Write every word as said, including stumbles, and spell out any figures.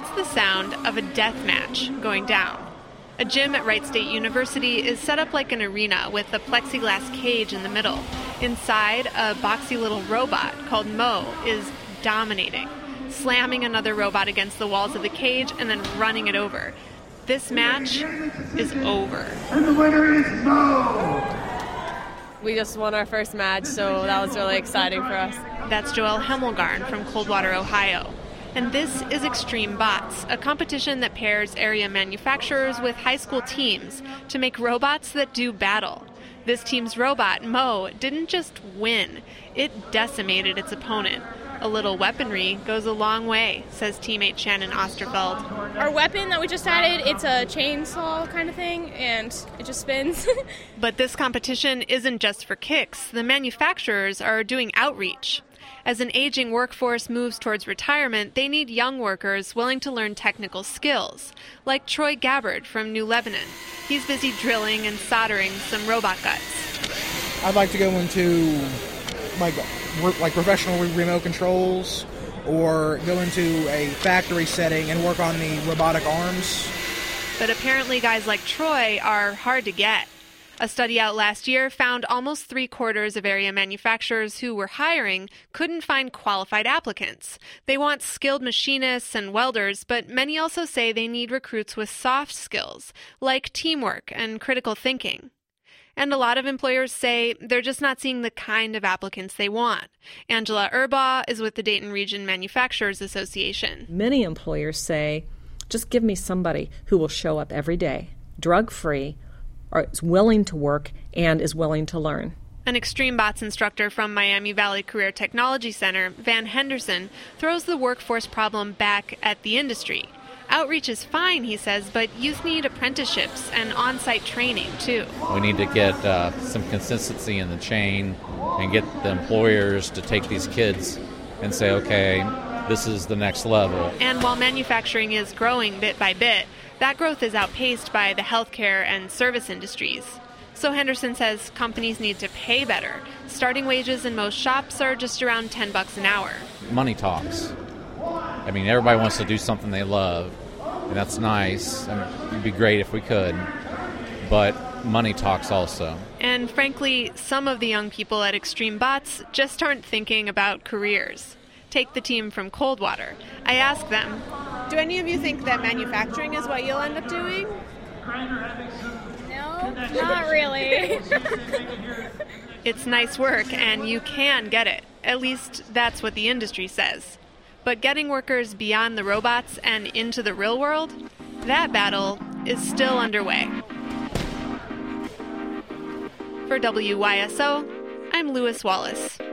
That's the sound of a death match going down. A gym at Wright State University is set up like an arena with a plexiglass cage in the middle. Inside, a boxy little robot called Mo is dominating, slamming another robot against the walls of the cage and then running it over. This match is over. And the winner is Mo! We just won our first match, so that was really exciting for us. That's Joelle Hemmelgarn from Coldwater, Ohio. And this is Extreme Bots, a competition that pairs area manufacturers with high school teams to make robots that do battle. This team's robot, Mo, didn't just win, it decimated its opponent. A little weaponry goes a long way, says teammate Shannon Osterfeld. Our weapon that we just added, it's a chainsaw kind of thing, and it just spins. But this competition isn't just for kicks. The manufacturers are doing outreach. As an aging workforce moves towards retirement, they need young workers willing to learn technical skills, like Troy Gabbard from New Lebanon. He's busy drilling and soldering some robot guts. I'd like to go into like like professional remote controls, or go into a factory setting and work on the robotic arms. But apparently guys like Troy are hard to get. A study out last year found almost three-quarters of area manufacturers who were hiring couldn't find qualified applicants. They want skilled machinists and welders, but many also say they need recruits with soft skills, like teamwork and critical thinking. And a lot of employers say they're just not seeing the kind of applicants they want. Angela Urbaugh is with the Dayton Region Manufacturers Association. Many employers say, just give me somebody who will show up every day, drug-free, or is willing to work and is willing to learn. An Extreme Bots instructor from Miami Valley Career Technology Center, Van Henderson, throws the workforce problem back at the industry. Outreach is fine, he says, but youth need apprenticeships and on-site training, too. We need to get uh, some consistency in the chain and get the employers to take these kids and say, okay, this is the next level. And while manufacturing is growing bit by bit, that growth is outpaced by the healthcare and service industries. So Henderson says companies need to pay better. Starting wages in most shops are just around ten bucks an hour. Money talks. I mean, everybody wants to do something they love, and that's nice. I mean, it'd be great if we could, but money talks also. And frankly, some of the young people at Extreme Bots just aren't thinking about careers. Take the team from Coldwater. I asked them, do any of you think that manufacturing is what you'll end up doing? No, not really. It's nice work, and you can get it. At least that's what the industry says. But getting workers beyond the robots and into the real world, that battle is still underway. For W Y S O, I'm Lewis Wallace.